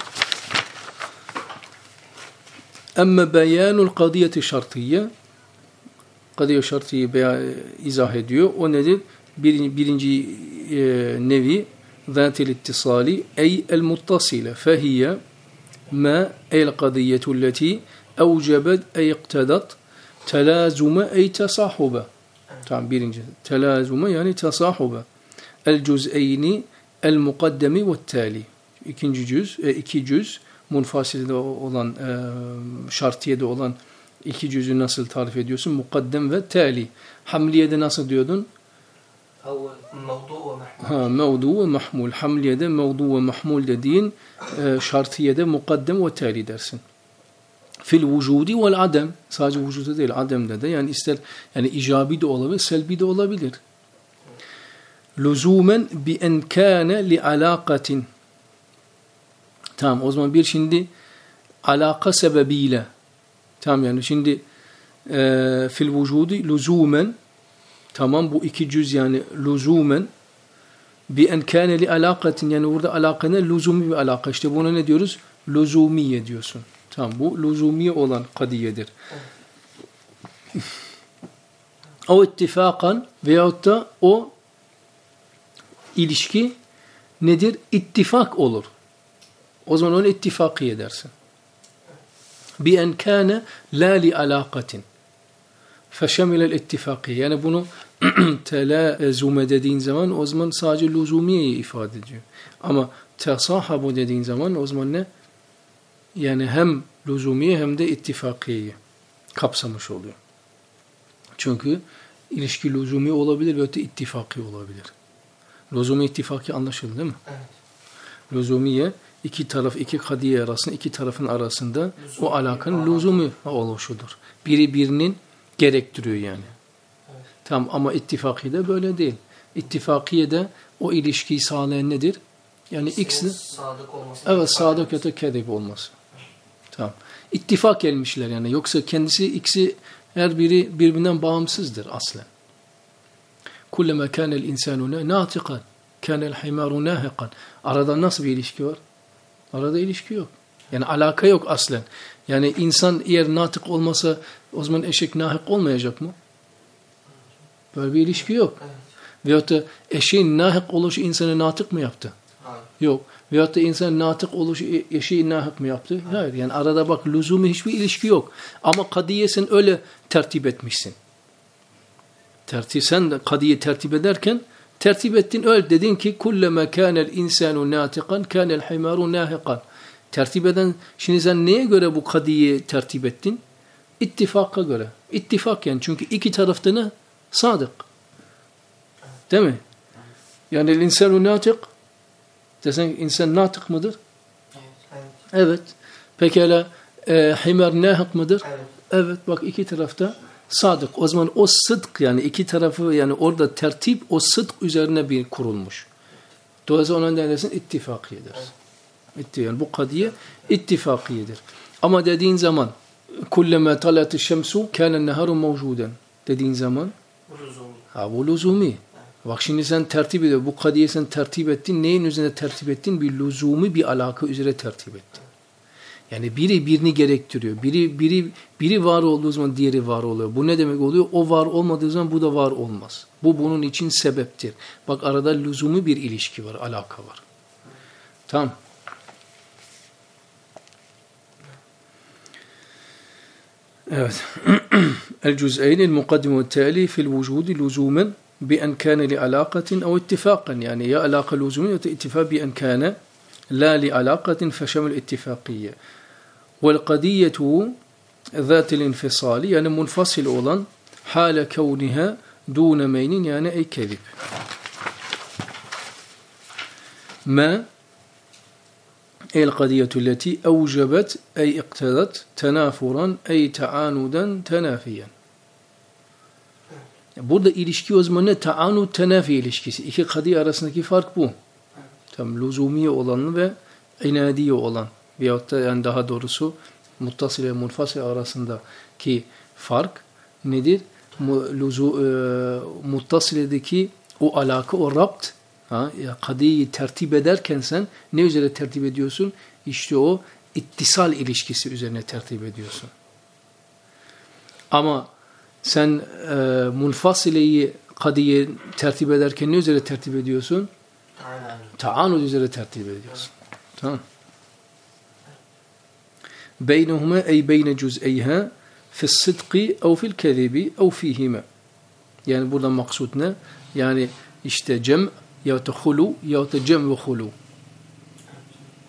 Emme beyanul kadiyeti şartiyye kadiye şartiyi izah ediyor. O nedir? Bir, birinci e, nevi zatil ittisali ey el muttasile fehiye ma el kadiyetu leti evcebet ey iktedat telazume ey tesahube. Tamam birinci. Telazume yani tesahube. El cüz'eyni el mukaddemi ve tali. ikinci cüz, e, iki cüz, munfasilde olan, e, şartiyede olan iki cüzü nasıl tarif ediyorsun? Mukaddem ve tali. Hamliyede nasıl diyordun? Mevdu ve mahmul. Ha, mevdu ve mahmul. Hamliyede mevdu ve mahmul dediğin e, şartiyede mukaddem ve tali dersin. Fil vücudi vel adem. Sadece vücuda değil, ademde de. Yani ister yani icabi de olabilir, selbi de olabilir. Luzumen bi en kâne li alakatin. Tamam, o zaman bir şimdi alaka sebebiyle. Tamam, yani şimdi e, fil vücudi luzumen, tamam, bu iki cüz yani luzumen bi en kâne li alakatin, yani burada alaka ne? Luzumi bir alaka. İşte buna ne diyoruz? Luzumiye diyorsun. Tamam, bu luzumiye olan kadiyedir. O ittifakan veyahut da o ilişki nedir? İttifak olur. O zaman onu ittifakiye dersin. Bi en kâne la li alakatin feşemilel ittifakiye. Yani bunu telazume dediğin zaman o zaman sadece luzumiyeyi ifade ediyor. Ama tesahabu dediğin zaman o zaman ne? Yani hem luzumiye hem de ittifakiyeyi kapsamış oluyor. Çünkü ilişki luzumi olabilir ve ittifaki olabilir. Luzumi ittifaki anlaşıldı değil mi? Evet. Luzumiye iki taraf, iki kadiye arasında, iki tarafın arasında luzumi, o alakanın luzumi oluşudur. Biri birinin gerektiriyor yani. Evet. Tamam, ama ittifaki de böyle değil. İttifakiye de o ilişkiyi sağlayan nedir? Yani ikisi sadık olması. Evet, sadık ya da kedip olması. Tamam. İttifak gelmişler yani. Yoksa kendisi ikisi her biri birbirinden bağımsızdır aslen. Kullama kânel insânû nâtikan kânel himâru nâhikan. Arada nasıl bir ilişki var? Arada ilişki yok. Yani alaka yok aslen. Yani insan eğer natık olmasa o zaman eşek nâhik olmayacak mı? Böyle bir ilişki yok. Evet. Veyahut da eşeğin nâhik oluşu insanı natık mı yaptı? Hayır. Yok. Veyahut da insan natık oluşu eşeği nâhik mi yaptı? Hayır. Yani arada bak lüzumi hiçbir ilişki yok. Ama kadiye sen öyle tertip etmişsin. Tertip, sen de kadiye tertip ederken tertip ettin öyle. Dedin ki kullema kânel insânu nâtikan kânel himâru nâhikan. Tertip eden, şimdi sen neye göre bu kadiyeyi tertip ettin? İttifaka göre. İttifak yani. Çünkü iki tarafta ne? Sadık. Değil mi? Yani insanu natık. Desen insan natık mıdır? Evet. Evet. Pekala e, himar nahık mıdır? Evet. Evet. Bak iki tarafta sadık. O zaman o sıdk yani iki tarafı yani orada tertip o sıdk üzerine bir kurulmuş. Dolayısıyla ona ne dersin? İttifakiyedir. Evet. Yani bu kadiye ittifakiyedir. Ama dediğin zaman kullama talat şemsu kana naharu mevcuden dediğin zaman Luzumi. ha bu luzumi. Bak şimdi sen tertip ediyor. Bu kadiye sen tertip ettin. Neyin üzerine tertip ettin? Bir luzumi bir alaka üzere tertip ettin. Yani biri birini gerektiriyor. Biri biri biri var olduğu zaman diğeri var oluyor. Bu ne demek oluyor? O var olmadığı zaman bu da var olmaz. Bu bunun için sebeptir. Bak arada lüzumi bir ilişki var, alaka var. Tamam. Evet. El-cüz'eyn el-mukaddim ve tali fil vücudi lüzumen بأن كان لعلاقة أو اتفاقا يعني يا علاقة لزومية اتفاق بأن كان لا لعلاقة فشمل اتفاقية والقضية ذات الانفصال يعني منفصل olan حال كونها دون مين يعني أي كذب ما أي القضية التي أوجبت أي اقتضت تنافرا أي تعاندا تنافيا. Burada ilişki o zaman ne? Ta'anud tenafi ilişkisi. İki kadiye arasındaki fark bu. Tam lüzumiye olan ve inadiye olan veyahut da yani daha doğrusu muttasile ve munfasile arasındaki fark nedir? Luzu, e, muttasiledeki o alaka, o rabt, ha, kadiyeyi tertip ederken sen ne üzere tertip ediyorsun? İşte o ittisal ilişkisi üzerine tertip ediyorsun. Ama sen e, munfasileyi kadiye tertip ederken ne üzere tertip ediyorsun? Ta'anud üzere tertip ediyorsun. Tamam. Beynehuma ey beyne cüz'eyha fi's-sıdqi ev fi'l-kezibi ev fihima. Yani burada maksud ne? Yani işte cem ya da hulu ya da cem ve hulu.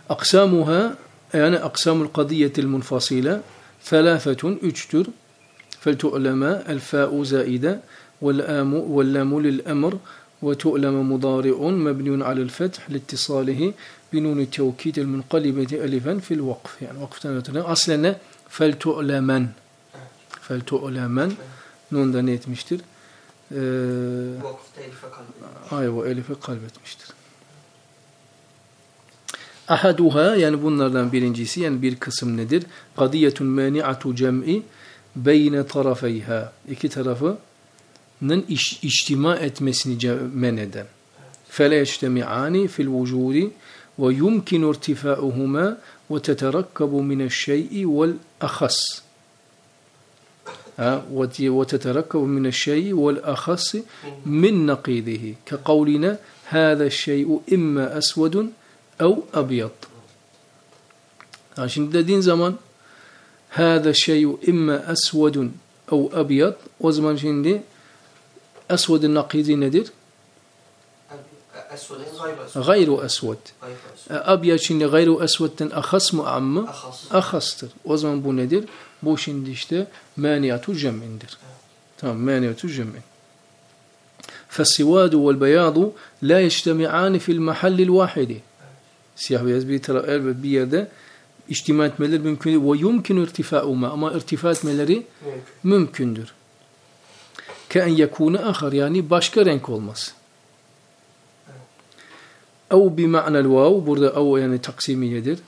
Aksamuha yani aksamul kadiyetil munfasile felâfetun üçtür. Feltu'leme el fâ'u zâide vel âmu vel lâmu lil emr ve tu'leme mudâri'un mebniun alel feth littisâlihi binûni tevkîdil munqalibeti elifen fil vakf. Yani vakıftan ötürü. Aslen ne? Feltu'lemen. Feltu'lemen. Nun da ne etmiştir? Ee, Vakıfta elife kalbetmiştir. Ay o elife kalbetmiştir. Ahaduha yani bunlardan birincisi yani bir kısım nedir? Kadiyetun mani'atu cem'i beyne tarafeyha. İki tarafının iş, içtima etmesini men eden. Fele yeçtemi'ani fil vücudi ve yumkinu irtifa'uhuma ve teterakkabu mineşşey'i vel ahas. وتتركب من الشيء والأخص من نقيضه كقولنا هذا الشيء إما أسود أو أبيض. Şimdi dediğin zaman هذا الشيء إما أسود أو أبيض o zaman şimdi أسود nakidi nedir? Gayru esved. Abyad şimdi gayru esvedden ahas mı amma? Ahastır. O zaman bu nedir? Bu şimdi işte maniyatu cem'indir. Tamam, maniyatu cem'in. Fessivadu vel beyadu la yeçtemi'ani fil mahallil vahidi. Siyah beyaz bir taraf elbet bir yerde içtima etmeleri mümkün değil. Ve yumkinu irtifa'uma ama irtifa etmeleri mümkündür. Ke en yekune ahar yani başka renk olması. Ev bi ma'nel vav burada ev yani taksimiyedir.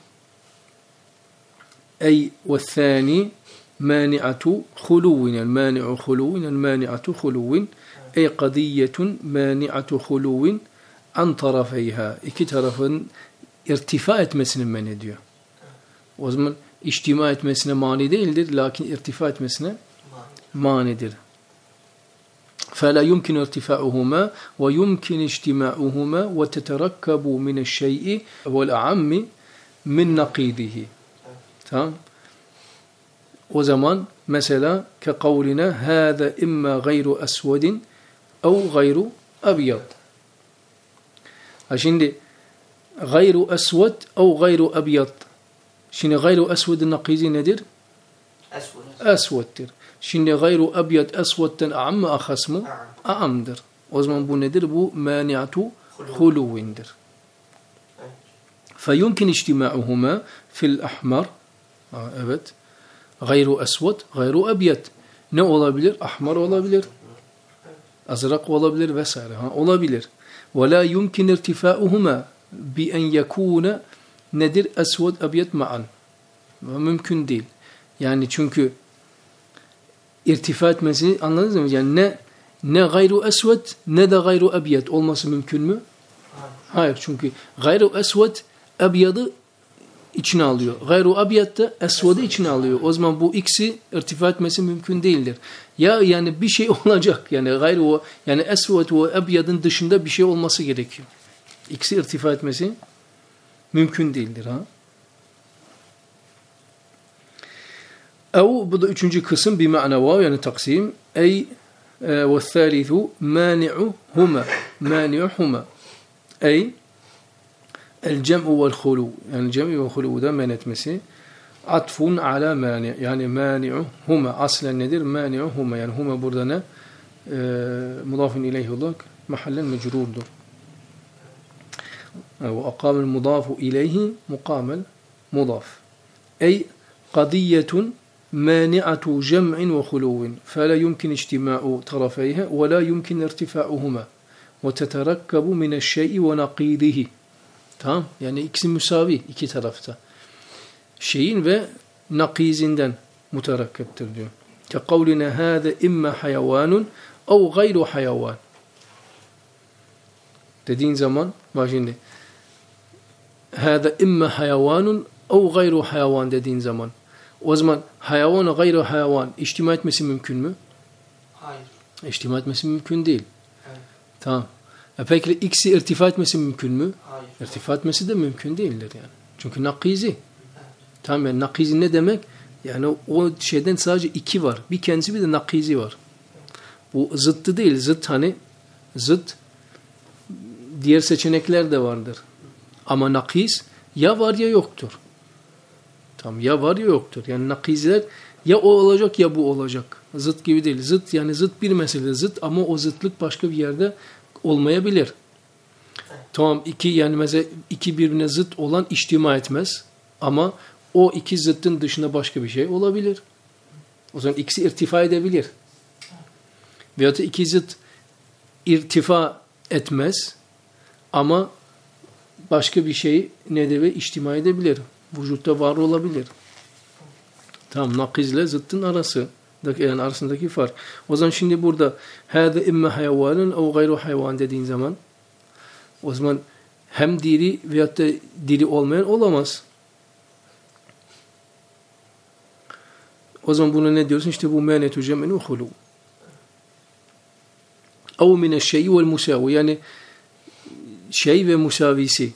Ey ve thani mani'atu huluvin yani mani'u huluvin yani mani'atu huluvin ey kadiyetun mani'atu huluvin an tarafeyha iki tarafın irtifa etmesini men ediyor. O zaman içtima etmesine mani değildir lakin irtifa etmesine manidir. فلا يمكن ارتفاعهما ويمكن اجتماعهما وتتركب من الشيء والأعم من نقيضه. Tamam. O zaman mesela كقولنا هذا إما غير أسود أو غير أبيض. Şimdi غير أسود أو غير أبيض. Şimdi غير أسود nakizi nedir? Esveddir. Şimdi gayru abyad esvedden a'am mı ahas mı? A'amdır. O zaman bu nedir? Bu mani'atu huluvindir. Feyumkin içtima'uhuma fil ahmar. Evet. Gayru esved, gayru abyad. Ne olabilir? Ahmar olabilir. Azrak olabilir vesaire. Ha, olabilir. Ve la yumkin irtifa'uhuma bi en yekuna nedir? Esved abyad ma'an. Mümkün değil. Yani çünkü irtifa etmesi anladınız mı? Yani ne ne gayru esved ne de gayru abyad olması mümkün mü? Hayır. Çünkü gayru esved abyadı içine alıyor. Gayru abyad da esved'i içine alıyor. O zaman bu ikisi irtifa etmesi mümkün değildir. Ya yani bir şey olacak. Yani gayru yani esved ve abyadın dışında bir şey olması gerekiyor. İkisi irtifa etmesi mümkün değildir ha. Ev bu da üçüncü kısım bir ma'na vav yani taksim ey ve thalithu mani'uhuma mani'uhuma ey el cem'u vel hulu yani cem'i ve hulu da men etmesi atfun ala mani yani mani'uhuma aslen nedir? Mani'uhuma yani huma burada ne? Mudafun ileyhi olarak mahallen mecrurdur. Ve akamel mudafu ileyhi mukamel mudaf ey kadiyetun مانعة جمع وخلو فلا يمكن اجتماع طرفيها ولا يمكن ارتفاعهما وتتركب من الشيء ونقيضه. Tamam? Yani ikisi müsavi iki tarafta. Şeyin ve nakizinden muterakkeptir diyor. كقولنا هذا إما حيوان أو غير حيوان. Dediğin zaman bak şimdi هذا إما حيوان أو غير حيوان dediğin zaman o zaman hayvan gayru hayvan içtima etmesi mümkün mü? Hayır. İçtima etmesi mümkün değil. Evet. Tamam. E peki ikisi irtifa etmesi mümkün mü? Hayır. İrtifa etmesi de mümkün değildir yani. Çünkü nakizi. Evet. Tamam yani nakizi ne demek? Yani o şeyden sadece iki var. Bir kendisi bir de nakizi var. Bu zıttı değil. Zıt hani zıt diğer seçenekler de vardır. Ama nakiz ya var ya yoktur. Tamam, ya var ya yoktur. Yani nakizeler ya o olacak ya bu olacak. Zıt gibi değil. Zıt yani zıt bir mesele zıt ama o zıtlık başka bir yerde olmayabilir. Tamam, iki yani mesela iki birbirine zıt olan içtima etmez ama o iki zıttın dışında başka bir şey olabilir. O zaman ikisi irtifa edebilir. Veyahut da iki zıt irtifa etmez ama başka bir şey ne de ve içtima edebilir. Vücutta var olabilir. Tamam, nakizle zıttın arası. Yani arasındaki fark. O zaman şimdi burada hâze imme hayvanın ev gayru hayvan dediğin zaman o zaman hem diri veyahut da diri olmayan olamaz. O zaman bunu ne diyorsun? İşte bu menetu cem'in ve hulu. Ev mineşşey'i vel musavi. Yani şey ve musavisi.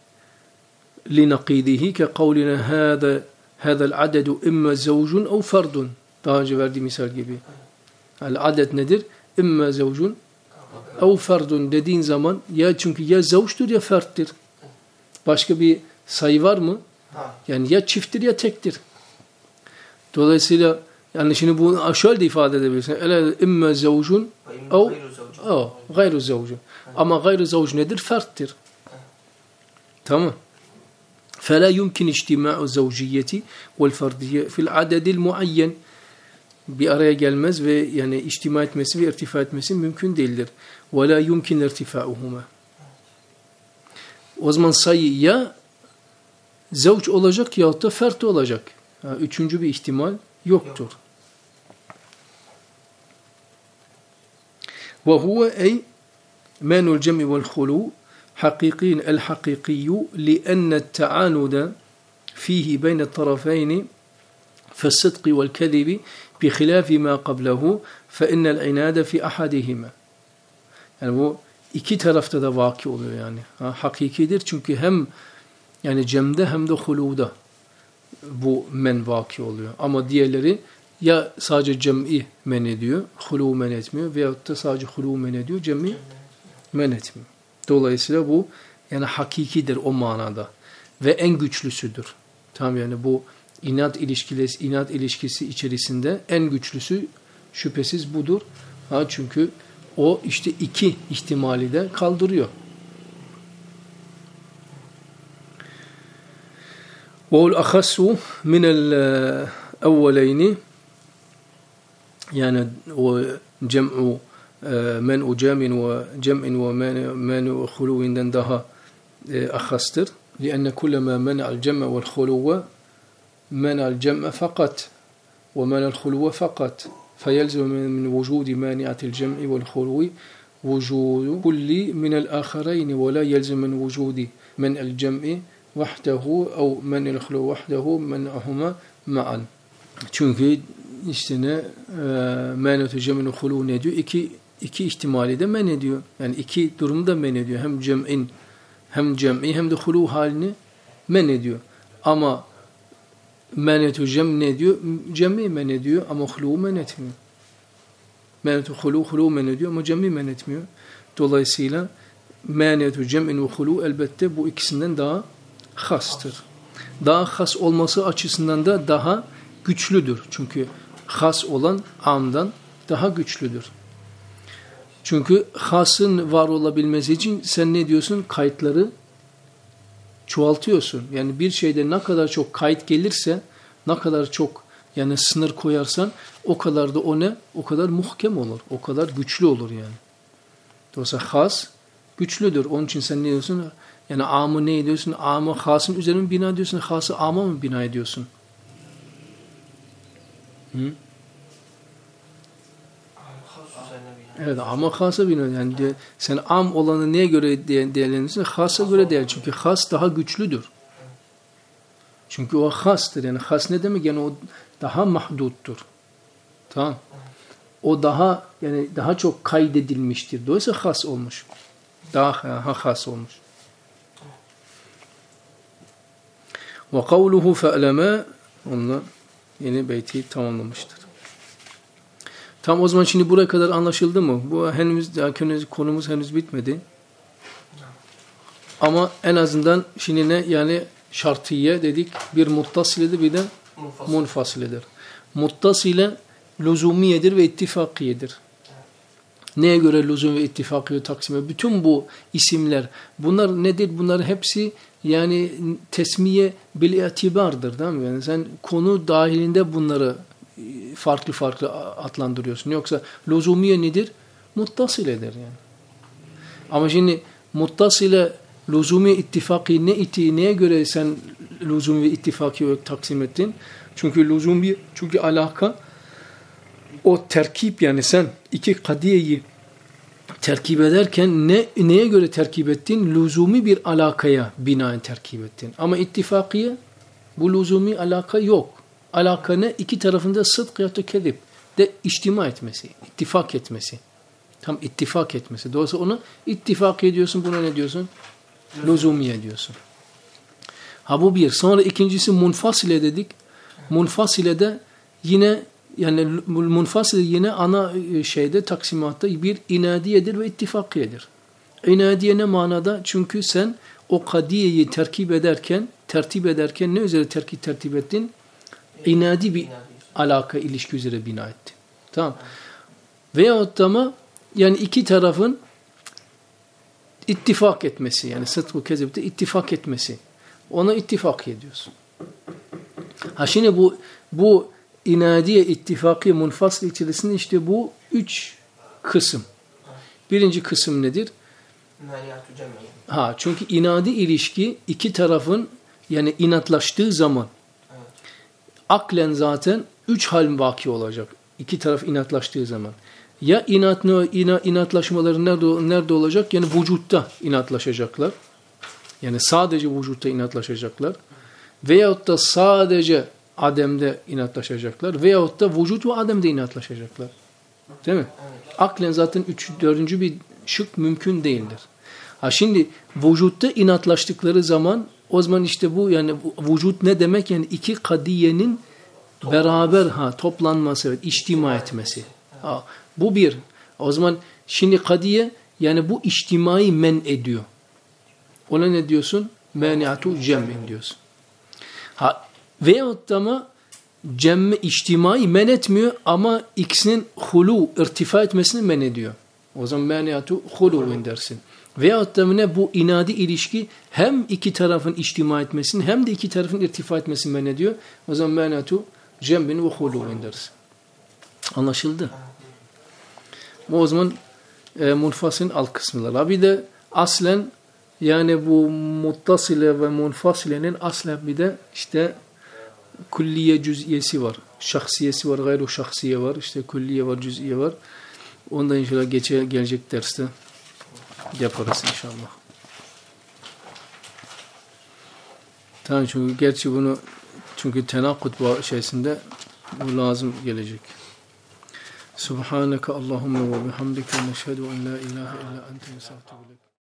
لنقيضه كقولنا هذا هذا العدد إما زوج أو فرد. Daha önce verdiğim misal gibi. Yani adet nedir? İmme zevcun ev ferdun dediğin zaman ya çünkü ya zevçtur ya ferttir. Başka bir sayı var mı? Yani ya çifttir ya tektir. Dolayısıyla yani şimdi bunu şöyle de ifade edebilirsin. Ele imme zevcun ev gayru zevcun. Ama gayru zevcun nedir? Ferttir. Tamam. فلا يمكن اجتماع الزوجية والفردية في العدد المعين. Bir araya gelmez ve yani içtima etmesi ve irtifa etmesi mümkün değildir. ولا يمكن ارتفاعهما. O zaman sayı ya zevç olacak ya da fert olacak. Yani üçüncü bir ihtimal yoktur. وهو أي مانع الجمع والخلو حقيقي الحقيقي لأن التعاند فيه بين الطرفين فالصدق والكذب بخلاف ما قبله فإن العناد في أحدهما. Yani bu iki tarafta da vaki oluyor yani. Ha, hakikidir çünkü hem yani cemde hem de huluda bu men vaki oluyor. Ama diğerleri ya sadece cem'i men ediyor, hulu men etmiyor veyahut da sadece hulu men ediyor, cem'i men etmiyor. Dolayısıyla bu yani hakikidir o manada ve en güçlüsüdür. Tamam, yani bu inat ilişkisi inat ilişkisi içerisinde en güçlüsü şüphesiz budur. Ha, çünkü o işte iki ihtimali de kaldırıyor. Ve ahassu min el evveleyni yani o cem'u men'u cem'in ve cem'in ve men'u huluvinden daha ahastır. لأن كل ما منع الجمع والخلو منع الجمع فقط ومنع الخلو فقط فيلزم من وجود مانعة الجمع والخلو وجود كل من الآخرين ولا يلزم من وجود منع الجمع وحده أو منع الخلو وحده منعهما معا. Çünkü işte ne man'u cem'in ve hulu ne diyor? İki iki ihtimali de men ediyor. Yani iki durumu da men ediyor. Hem cem'in hem cem'i hem de hulu halini men ediyor. Ama menetu cem ne diyor? Cem'i men ediyor ama hulu men etmiyor. Menetu hulu hulu men ediyor ama cem'i men etmiyor. Dolayısıyla menetu cem'in ve hulu elbette bu ikisinden daha hastır. Daha has olması açısından da daha güçlüdür. Çünkü has olan amdan daha güçlüdür. Çünkü hasın var olabilmesi için sen ne diyorsun? Kayıtları çoğaltıyorsun. Yani bir şeyde ne kadar çok kayıt gelirse, ne kadar çok yani sınır koyarsan o kadar da o ne? O kadar muhkem olur. O kadar güçlü olur yani. Dolayısıyla has güçlüdür. Onun için sen ne diyorsun? Yani amı ne ediyorsun? Amı hasın üzerine mi bina ediyorsun? Hası ama mı bina ediyorsun? Hı? Evet, ama hasa bina. Yani de, sen am olanı neye göre değerlendirirsin? Hasa göre değer. Çünkü has daha güçlüdür. Çünkü o hastır. Yani has ne demek? Yani o daha mahduttur. Tamam. O daha yani daha çok kaydedilmiştir. Dolayısıyla has olmuş. Daha ha, has olmuş. Ve kavluhu fe'leme onunla yeni beyti tamamlamıştır. Tam o zaman şimdi buraya kadar anlaşıldı mı? Bu henüz daha konumuz henüz bitmedi. Ama en azından şimdi ne yani şartiye dedik. Bir muttasiledir, bir de Munfasıl. munfasiledir. Muttasile lüzumiyedir ve ittifakiyedir. Neye göre lüzum ve ittifakiye taksim ediyor? Bütün bu isimler, bunlar nedir? Bunlar hepsi yani tesmiye bil itibardır, değil mi? Yani sen konu dahilinde bunları farklı farklı adlandırıyorsun. Yoksa lüzumiye nedir? Muttasiledir yani. Ama şimdi muttasile lüzumi ittifaki ne iti, neye göre sen lüzum ve ittifaki taksim ettin? Çünkü lüzumi, çünkü alaka o terkip, yani sen iki kadiyeyi terkip ederken ne neye göre terkip ettin? Lüzumi bir alakaya binaen terkip ettin. Ama ittifakiye bu lüzumi alaka yok. Alaka ne? İki tarafında sıdk ya da kezib de içtima etmesi, ittifak etmesi. Tam ittifak etmesi. Dolayısıyla onu ittifak ediyorsun, buna ne diyorsun? Lüzumiye diyorsun. Ha bu bir. Sonra ikincisi munfasile dedik. Munfasile de yine yani munfasile yine ana şeyde taksimatta bir inadiyedir ve ittifakiyedir. İnadiye ne manada? Çünkü sen o kadiyeyi terkip ederken, tertip ederken ne üzere terkip tertip ettin? İnadi bir alaka, ilişki üzere bina ettin. Tamam. Veyahut da mı yani iki tarafın ittifak etmesi, yani sıdk-ı kezibde ittifak etmesi. Ona ittifak ediyorsun. Ha şimdi bu bu inadiye, ittifaki, munfasıl içerisinde işte bu üç kısım. Birinci kısım nedir? Ha çünkü inadi ilişki iki tarafın yani inatlaştığı zaman evet. Aklen zaten üç hal vaki olacak. İki taraf inatlaştığı zaman. Ya inat, inatlaşmaları nerede, nerede olacak? Yani vücutta inatlaşacaklar. Yani sadece vücutta inatlaşacaklar. Veyahut da sadece ademde inatlaşacaklar. Veyahut da vücut ve ademde inatlaşacaklar. Değil mi? Evet. Aklen zaten üç, dördüncü bir şık mümkün değildir. Ha şimdi vücutta inatlaştıkları zaman o zaman işte bu yani vücut ne demek? Yani iki kadiyenin beraber ha toplanması, evet, içtima etmesi. Ha, bu bir. O zaman şimdi kadiye yani bu içtimayı men ediyor. Ona ne diyorsun? Mani'atu cem'in diyorsun. Ha veyahut da mı cemme içtimayı men etmiyor ama ikisinin hulu, irtifa etmesini men ediyor. O zaman mani'atu hulu'un dersin. Veyahut da ne bu inadi ilişki hem iki tarafın içtima etmesini hem de iki tarafın irtifa etmesini men ediyor. O zaman mani'atu cem'in ve hulu'un dersin. Anlaşıldı? O zaman e, munfasilin alt kısımları. Bir de aslen yani bu muttasile ve munfasilenin aslen bir de işte külliye cüz'iyesi var. Şahsiyesi var, gayru şahsiye var. İşte külliye var, cüz'iye var. Ondan inşallah geçe, gelecek derste yaparız inşallah. Tamam çünkü gerçi bunu çünkü tenakut şeysinde bu lazım gelecek. Subhaneke Allahümme ve bihamdike neşhedü en la ilahe illa ente nestağfiruke.